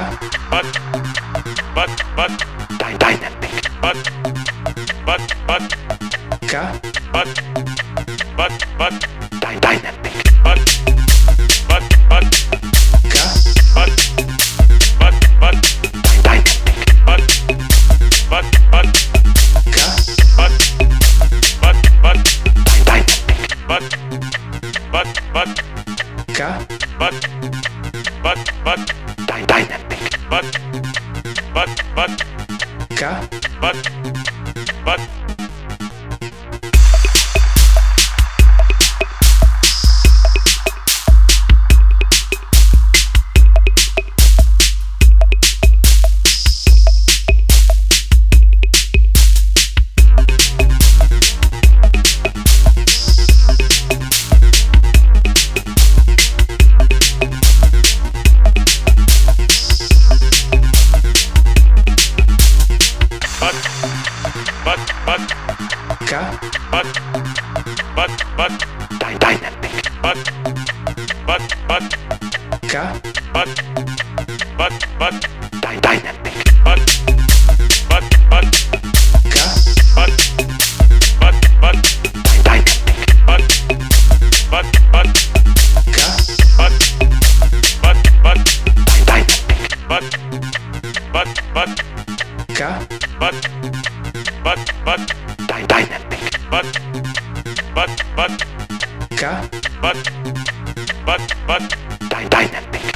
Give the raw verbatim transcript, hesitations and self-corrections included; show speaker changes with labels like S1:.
S1: but but but dy- dynamic but but but
S2: K
S1: but but but dy- dynamic but but but
S2: K
S1: but but but dynamic but but but
S2: K
S1: but but but dynamic but but but
S2: K
S1: but but but dy- dynamic but but but
S2: K
S1: but but but but but
S2: K
S1: but but but dy- dynamic but but but
S2: K
S1: but but but dy- dynamic but but but
S2: K
S1: but but but dynamic but but but
S2: K
S1: but but but dynamic but but but
S2: K
S1: but but but dy- dynamic but but but
S2: K
S1: but but but dy- dynamic